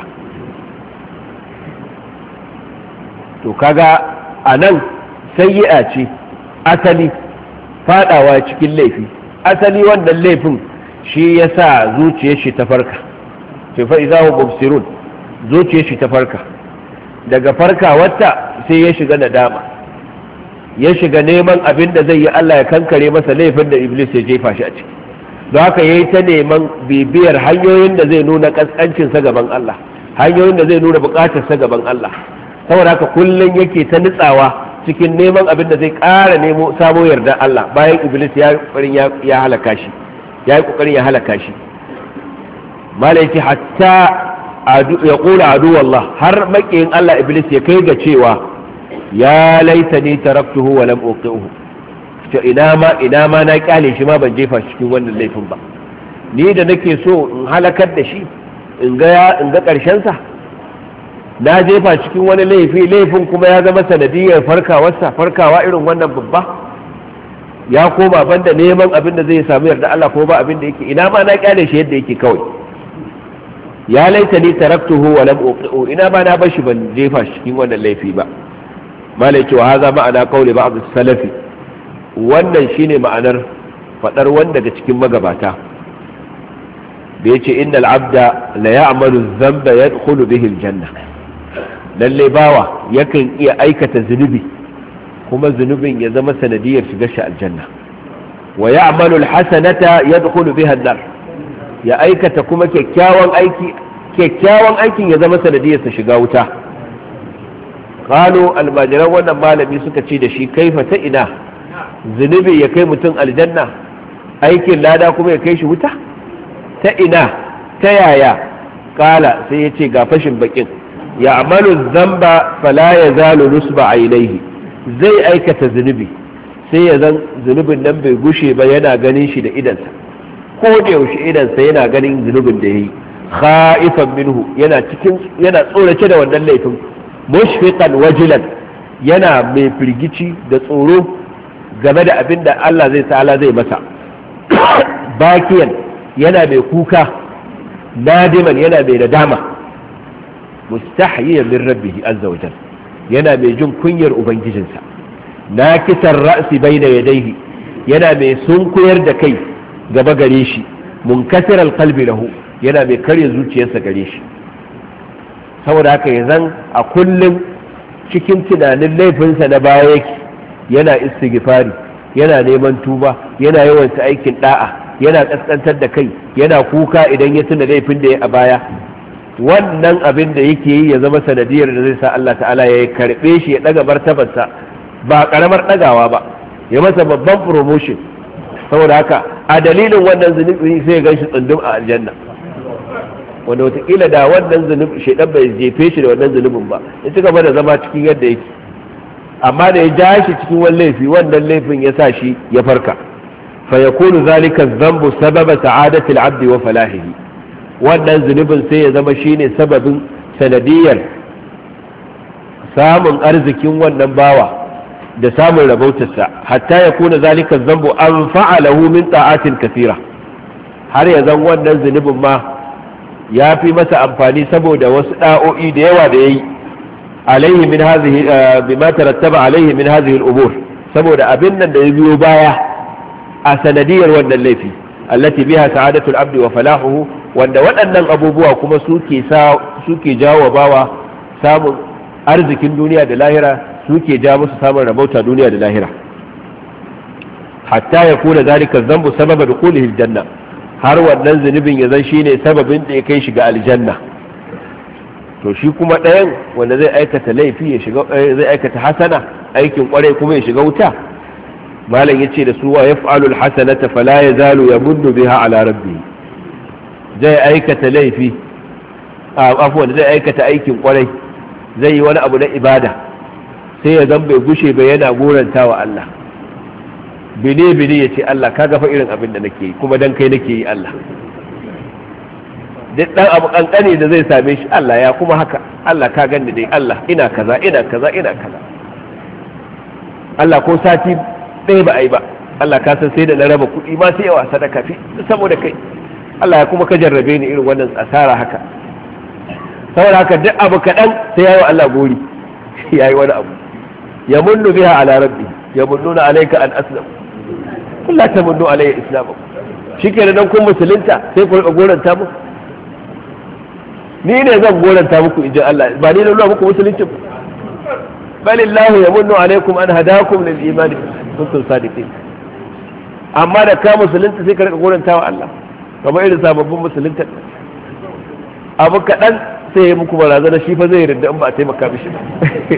To kaga anan sayyi'a ce asali fadawa cikin laifi, asali wannan laifin shi ya sa zuciyar shi ta farka, ce fa iza hum mubsirun, zuciyar shi ta farka, daga farka wata sai ya shiga nadama, ya shiga neman abin da zai yi Allah ya kankare masa laifin da iblis ya jefa shi a ciki. Don haka yayi ta neman bibiyar hanyoyin da zai nuna kaskancin sa gaban Allah, hanyoyin da zai nuna bukatar sa gaban Allah. Saboda haka kullun yake ta nutsawa cikin neman abin da zai ƙara nemo samo yarda Allah bayan iblis ya yi ƙoƙarin ya halaka shi ya yi ƙoƙarin ya halaka shi malaiki hatta ya ƙula adu wallah har maƙiyin Allah iblis ya kai ga cewa ya laitani taraktuhu wa lam uqihu, to ina ma ina ma na kyale shi ma ban jefa shi cikin wannan laifin ba, ni da nake so in halakar da shi in ga in ga ƙarshen sa na jefa cikin wani laifi, laifin kuma ya zama sanadiyar farkawarsa, farkawa irin wannan babba, ya koma banda neman abin da zai samu yarda Allah ko ba abin da yake, ina ma na kyale shi yadda yake kawai. Ya laita ni taraktuhu wa lam uqiu, ina ma na bar shi ban jefa shi cikin wannan laifi ba. Malai cewa haza ma'ana qauli ba'd salafi, wannan shine ma'anar fadar wanda daga cikin magabata da yace innal abda la ya'malu dhanba yadkhulu bihi aljanna, lalle bawa yakan iya aikata zunubi kuma zunubin ya zama sanadiyar shigar shi aljanna, wa ya'malu alhasanata yadkhulu biha an-nar, ya aikata kuma kyakkyawan aiki kyakkyawan aikin ya zama sanadiyar sa shiga wuta. qalu almajiran wannan malami suka ce da shi kaifa ta ina zunubi ya kai mutum aljanna aikin lada kuma ya kai shi wuta, ta ina ta yaya? kala sai ya ce ga fashin bakin ya amalu zamba fala ya zalu nusba ainihi, zai aikata zunubi sai ya zan zunubin nan bai gushe ba yana ganin shi da idansa, ko da yaushe idansa yana ganin zunubin da ya yi, khaifan minhu yana cikin yana tsorace da wannan laifin, mushfiqan wajilan yana mai firgici da tsoro game da abin da Allah zai ta'ala zai masa, bakiyan yana mai kuka, nadiman yana mai nadama, mustahyiyan min rabbihi azza wa jalla yana mai jin kunyar ubangijinsa, nakisan ra'si baina yadayhi yana mai sunkuyar da kai gaba gare shi, munkasir alqalbi lahu yana mai karya zuciyarsa gare shi. Saboda haka yanzu a kullum cikin tunanin laifinsa na baya yake, yana istighfari, yana neman tuba, yana yawaita aikin da'a, yana kaskantar da kai, yana kuka idan ya tuna laifin da ya a baya. Wannan abin da yake yi ya zama sanadiyar da zai sa Allah ta'ala ya karbe shi ya daga martabarsa, ba karamar dagawa ba, ya masa babban promotion. Saboda haka a dalilin wannan zunubi sai ya ganshi tsundum a aljanna, wanda watakila da wannan zunubi shaidan bai jefe shi da wannan zunubin ba, ya ci gaba da zama cikin yadda yake, amma da ya ja shi cikin wani laifi, wannan laifin ya sa shi ya farka. fa yakunu zalika dhanbu sababa sa'adati al-'abdi wa falahihi, wannan zunubin sai ya zama shine sababin sanadiyar samun arzikin wannan bawa da samun rabautarsa, hatta ya kuna zalika zambu an fa'alahu min ta'atin kathira, har ya zan wannan zunubin ma ya fi masa amfani saboda wasu da'o'i da yawa da yayi alaihi min hadhihi bima tarattaba alaihi min hadhihi al-umur, saboda abin nan da ya biyo baya a sanadiyar wannan laifi, allati biha sa'adatu al-abdi wa falahuhu, wanda waɗannan abubuwa kuma suke sa suke jawo bawa samun arzikin duniya da lahira, suke ja musu samun rabauta duniya da lahira. hatta ya kuna zalika dhanbu sababa dukhulihi aljanna, har wannan zunubin ya zan shine sababin da ya kai shi ga aljanna. to shi kuma ɗayan wanda zai aikata laifi ya shiga, zai aikata hasana aikin kwarai kuma ya shiga wuta, malam yace da su wa yaf'alul hasanata fala yazalu yamunnu biha ala rabbi, zai aikata laifi afwan zai aikata aikin kwarai, zai yi wani abu na ibada sai ya zan bai gushe bai yana goranta wa Allah, bine bine ya ce Allah ka gafa irin abin da nake yi kuma dan kai nake yi Allah. duk dan abu kankane da zai same shi Allah ya kuma haka, Allah ka ganni dai Allah ina kaza ina kaza ina kaza, Allah ko sati ɗaya ba a yi ba Allah ka san sai da na raba kuɗi ma sai yawa sadaka fi saboda kai Allah ya kuma ka jarrabe ni irin wannan asara haka. saboda haka duk abu kaɗan sai ya yi wa Allah gori ya yi wani abu. ya munnu biha ala rabbi ya munnuna alayka an aslam kullu tamunnu alayya islamakum, shikenan dan kun musulunta sai ku rika goranta mu, ni ne zan goranta muku inji Allah, ba ni na nuna muku musulunci ba. balillahu yamunnu alaykum an hadakum lil iman kuntum sadiqin. amma da ka musulunta sai ka rika goranta wa Allah kamar irin sababbin musulunta, abu kaɗan sai ya muku barazana shi fa zai rinda in ba a taimaka mishi ba.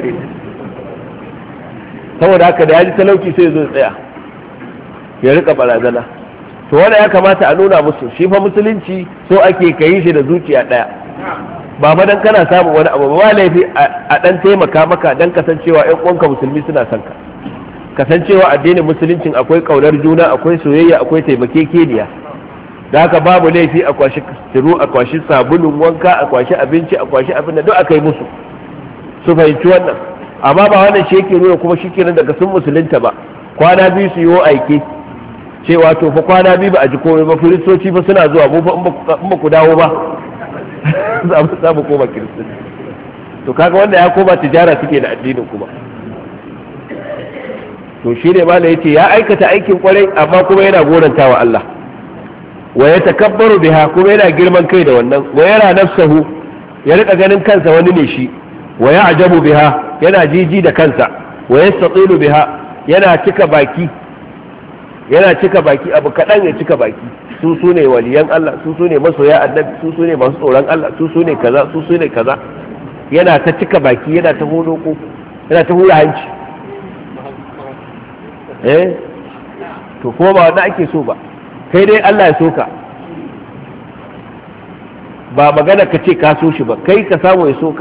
saboda haka da ya ji talauci sai zo tsaya ya rika barazana. to wanda ya kamata a nuna musu shi fa musulunci so ake kayi shi da zuciya ɗaya, ba ma dan kana samun wani abu ba laifi a dan taimaka maka dan kasancewa ƴan uwanka musulmi suna son ka, kasancewa addinin musuluncin akwai kaunar juna, akwai soyayya, akwai taimakekeniya. da haka babu laifi a kwashi siru, a kwashi sabulun wanka, a kwashi abinci, a kwashi abin da duk aka yi musu su fahimci wannan. amma ba wannan shi yake nuna kuma shi kenan daga sun musulunta ba kwana biyu su yi wa aike cewa to fa kwana biyu ba a ji komai ba, firistoci fa suna zuwa mu fa in ba ku dawo ba za mu samu koma kiristoci. to kaga wanda ya koma tijara suke da addinin kuma. to shi ne malai yace ya aikata aikin kwarai amma kuma yana goranta wa Allah, wa ya takabbaru biha kuma yana girman kai da wannan, wa yara nafsahu ya rika ganin kansa wani ne shi, wa ya ajabu biha yana jiji da kansa, wa yastatilu biha yana cika baki yana cika baki abu kadan ya cika baki, su su ne waliyan Allah, su su ne masoya annabi, su su ne masu tsoron Allah, su su ne kaza su su ne kaza, yana ta cika baki yana ta hodoko yana ta hura hanci. eh to ko ba wanda ake so ba, kai dai Allah ya so ka, ba magana ka ce ka so shi ba, kai ka samu ya so ka.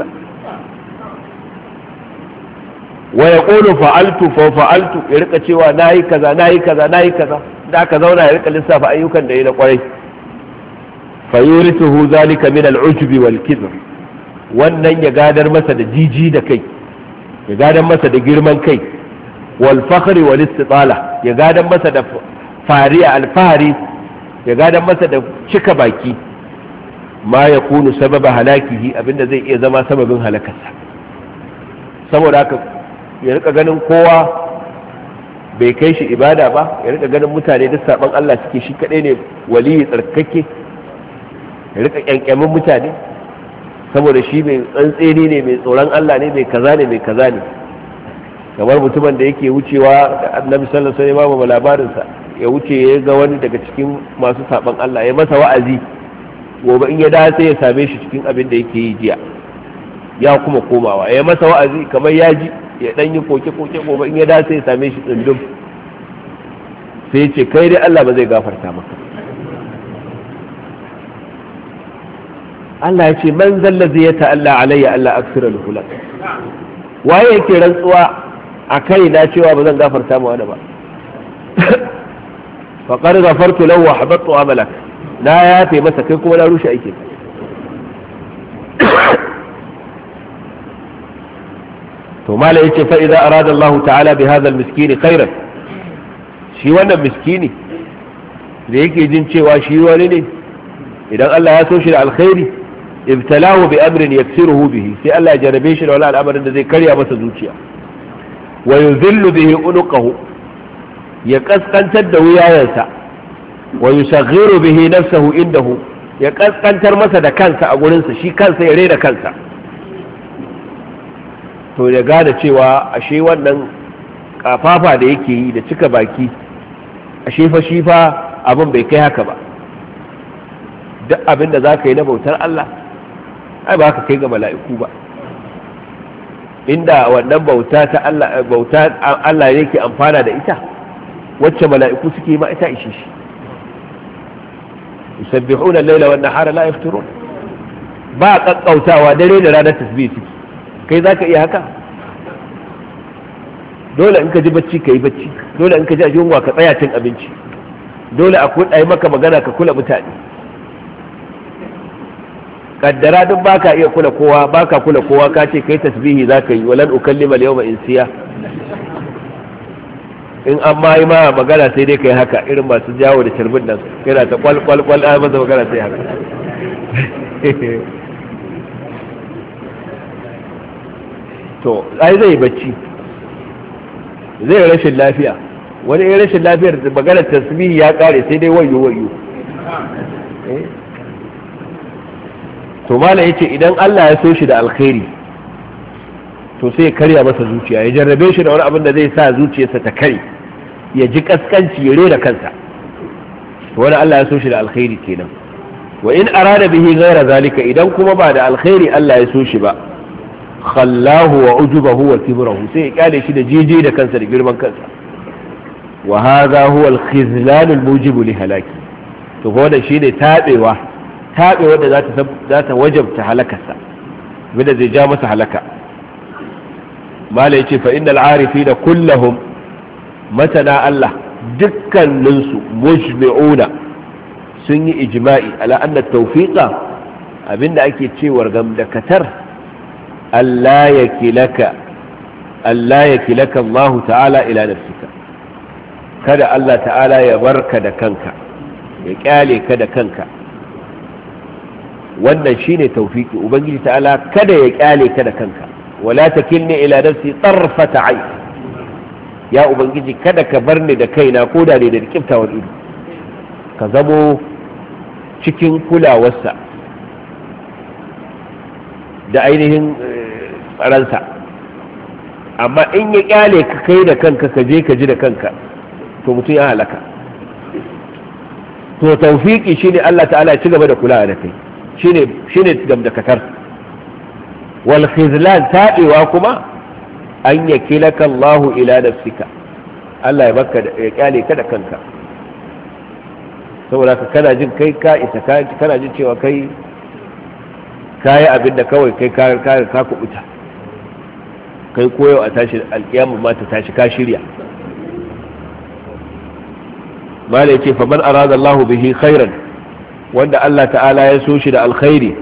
wa yaqulu fa'altu fa fa'altu, ya rika cewa nayi kaza nayi kaza nayi kaza, da aka zauna ya rika lissafa ayyukan da yayi na kwarai. fa yurithuhu zalika min al-ujbi wal kibr, wannan ya gadar masa da jiji da kai, ya gadar masa da girman kai, wal fakhri wal istitala, ya gadar masa da fariya alfahari, ya gadar masa da cika baki, ma ya kunu sababa halakihi, abinda zai iya zama sababin halakarsa. saboda haka ya rika ganin kowa bai kai shi ibada ba, ya rika ganin mutane duk saban Allah suke, shi kadai ne waliyi tsarkake, ya rika kyankyamin mutane saboda shi mai tsantseni ne, mai tsoron Allah ne, mai kaza ne mai kaza ne. kamar mutumin da yake wucewa da annabi sallallahu alaihi wasallam ba labarinsa, ya wuce ya ga wani daga cikin masu saban Allah ya masa wa'azi, gobe in ya dace ya same shi cikin abin da yake yi jiya, ya kuma komawa ya masa wa'azi kamar ya ji, ya dan yi koke koke, gobe in ya dace ya same shi tsundum, sai ya ce kai dai Allah ba zai gafarta maka. Allah ya ce man zallazi ya ta'alla alayya Allah aksira al-hulak, waye yake rantsuwa a kai na cewa ba zan gafarta ma wani ba. faƙar gafartu lahu wa habattu amalak, na yafe masa kai kuma na rushe aikin. to mala yace fa idza arada Allah ta'ala bi hadha al-miskin khairan, shi wannan miskini da yake jin cewa shi wani ne, idan Allah ya so shi da alkhairi, ibtalahu bi amrin yaksiruhu bihi, sai Allah ya jarabe shi da wani al'amarin da zai karya masa zuciya, wa yuzillu bihi unuqahu, ya kaskantar da wuyayensa, wa yusaghiru bihi nafsahu indahu, ya kaskantar masa da kansa a gurinsa, shi kansa ya rena kansa. to ya gane cewa ashe wannan kafafa da yake yi da cika baki a shifa shifa abin bai kai haka ba. Duk abin da za ka yi na bautar Allah ai ba ka kai ga mala'iku ba. Inda wannan bauta ta Allah bauta Allah yake amfana da ita, wacce mala'iku suke ma ita ishe shi. yusabbihuna al-laila wan nahara la yafturun, ba kakkautawa dare da ranar tasbih suke. Kai zaka iya haka? Dole in ka ji bacci ka yi bacci, dole in ka ji yunwa ka tsaya cin abinci, dole a yi maka magana ka kula mutane. Kaddara duk baka iya kula kowa, baka kula kowa, ka ce kai tasbihi zaka yi, walan ukallima al-yawma insiya. In an ma yi ma magana sai dai kai haka, irin masu jawo da turbin nan yana ta kwal kwal kwal a masa magana sai haka. To ai zai bacci, zai rashin lafiya, wani ya rashin lafiyar maganar tasbihi ya kare sai dai wayo wayo. To mala yace idan Allah ya so shi da alkhairi to sai ya karya masa zuciya, ya jarrabe shi da wani abin da zai sa zuciyarsa ta kare, ya ji kaskanci ya rera kansa. To wani Allah ya so shi da alkhairi kenan. Wa in arada bihi ghayra zalika, idan kuma ba da alkhairi Allah ya so shi ba, khallahu wa ujubahu wa kibrahu, sai ya kyale shi da jiji da kansa da girman kansa. Wa hadha huwa al-khizlan al-mujib li halaki. To ko da shine tabewa tabewa da za ta za ta wajabta halakarsa, wanda zai ja masa halaka. Mala yace fa innal arifina kullahum, matana Allah dukkaninsu mujmi'una sun yi ijma'i ala anna tawfiqa, abinda ake cewar gamdakatar, Allah yakilaka Allah yakilaka Allah ta'ala ila nafsika, kada Allah ta'ala ya barka da kanka, ya kyale ka da kanka. Wannan shine tawfiki, ubangiji ta'ala kada ya kyale ka da kanka. Wala takilni ila nafsi tarfata ayn, ya ubangiji kada ka bar ni da kaina ko da ne da kiftawar ido, ka zamo cikin kulawarsa da ainihin ransa. Amma in ya kyale ka kai da kanka, ka je ka ji da kanka, to mutum ya halaka. To tawfiki shine Allah ta'ala ya ci gaba da kula da kai, shine shine gamdakatar. Wal khizlan, taɗewa kuma an yakilaka Allah ila nafsika, Allah ya baka ya kyale ka da kanka. Saboda ka kana jin kai ka isa, kana jin cewa kai kayi abin da kawai kai ka ka kubuta, kai koyo a tashi alkiyama ma ta tashi ka shirya. Mala yace fa man arada Allah bihi khairan, wanda Allah ta'ala ya so shi da alkhairi,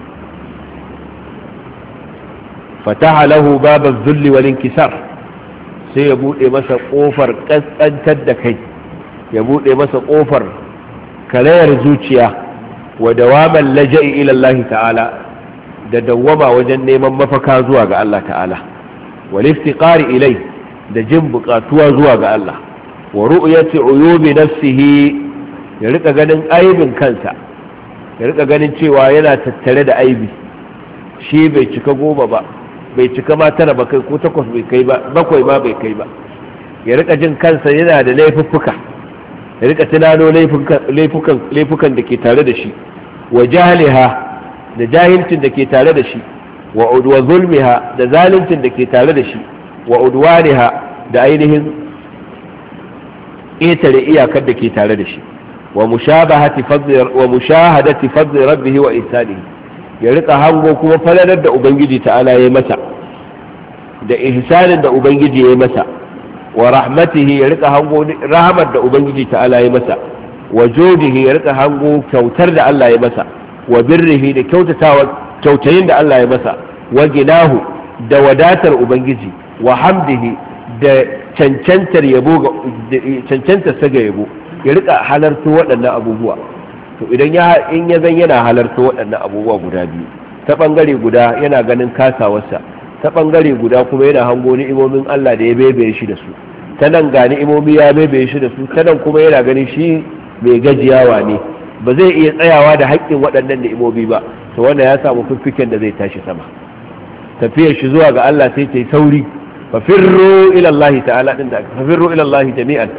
fataha lahu baba dhulli wal inkisar, sai ya bude masa kofar kaskantar da kai, ya bude masa kofar karayar zuciya, wa dawaman laja'i ila Allah ta'ala, da dawwama wajen neman mafaka zuwa ga Allah ta'ala, wal iftiqari ilai, da jin bukatuwa zuwa ga Allah, wa ru'yati uyubi nafsihi, ya rika ganin aibin kansa, ya rika ganin cewa yana tattare da aibi, shi bai cika goma ba, bai cika ma tara ba kai, ko takwas bai kai ba, bakwai ma bai kai ba. Ya rika jin kansa yana da laifuffuka, ya rika tunano laifukan laifukan da ke tare da shi, wa jahliha, da jahilcin da ke tare da shi, wa udwa zulmiha, da zaluncin da ke tare da shi, wa udwaniha, da ainihin ƙetare iyakar da ke tare da shi, wa mushabahati fadli wa mushahadati fadli rabbihi wa ihsanihi, ya rika hango kuma falalar da ubangiji ta'ala ya masa, da ihsanin da ubangiji ya masa, wa rahmatihi, ya rika hango rahmar da ubangiji ta'ala ya masa, wa judihi, ya rika hango kyautar da Allah ya masa, wa birrihi, da kyautatawa kyautayin da Allah ya masa, wa ginahu, da wadatar ubangiji, wa hamdihi, da cancantar yabo, cancantar saga yabo, ya rika halarta waɗannan abubuwa. To idan ya in ya zan yana halarta waɗannan abubuwa guda biyu, ta bangare guda yana ganin kasawarsa, ta bangare guda kuma yana hango ni'imomin Allah da ya bebe shi da su, ta nan ga ni'imomi ya bebe shi da su, ta nan kuma yana ganin shi mai gajiyawa ne, ba zai iya tsayawa da haƙƙin waɗannan ni'imomi ba. To wanda ya samu fiffiken da zai tashi sama, tafiyar shi zuwa ga Allah sai ta yi sauri. fa firru ila Allah ta'ala din da fa firru ila Allah jami'an,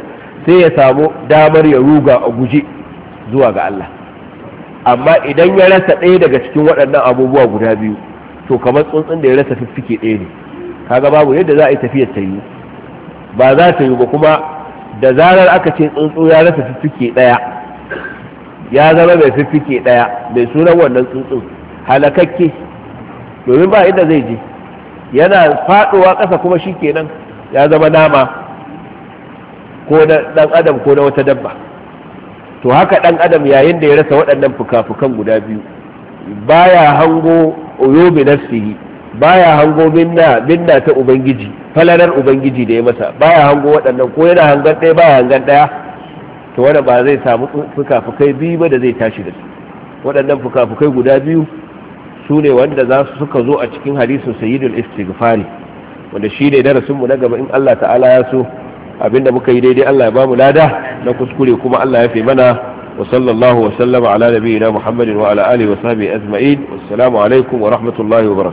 sai ya samu damar ya ruga a guje zuwa ga Allah. Amma idan ya rasa ɗaya daga cikin waɗannan abubuwa guda biyu, to kamar tsuntsun da ya rasa fiffike ɗaya ne, kaga babu yadda za a yi tafiyar ta yi, ba za ta yi ba. Kuma da zarar aka ce tsuntsu ya rasa fiffike ɗaya, ya zama mai fiffike ɗaya, mai sunan wannan tsuntsun halakakke, domin ba inda zai je, yana faɗowa ƙasa kuma shi kenan ya zama nama ko na ɗan adam ko na wata dabba. To haka ɗan adam yayin da ya rasa waɗannan fuka-fukan guda biyu, baya hango uyubi nafsihi, baya hango minna minna ta ubangiji, falalar ubangiji da ya masa, baya hango waɗannan, ko yana hangan ɗaya baya hangan ɗaya, to wanda ba zai samu fuka-fukai biyu ba da zai tashi da su. Waɗannan fuka-fukai guda biyu su ne wanda za su suka zo a cikin hadisin sayyidul istighfari, wanda shi ne darasinmu na gaba in Allah ta'ala ya so. Abinda muka yi daidai Allah ya ba mu lada, na kuskure kuma Allah ya fi mana. Wa sallallahu wa sallama ala nabiyyina Muhammadin wa ala alihi wa sahbihi ajma'in. Wassalamu alaikum wa rahmatullahi wa barakatuh.